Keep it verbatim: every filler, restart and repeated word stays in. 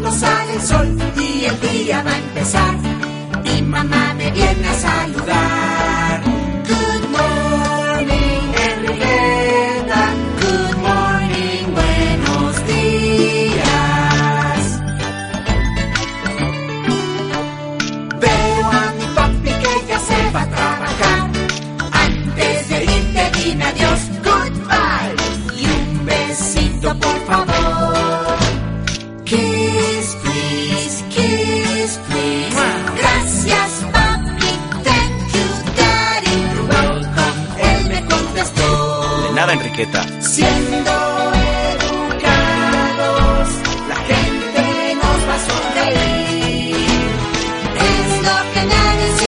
no sale el sol y el día va a empezar. Mi mamá me viene a saludar. Good morning, Enriqueta. Good morning, buenos días. Veo a mi papi que ya se va a trabajar. Antes de irte dime adiós, goodbye. Y un besito por favor. Kiss, please, kiss, please. Gracias, papi, thank you, daddy. You're welcome, él me contestó. De nada, Enriqueta. Siendo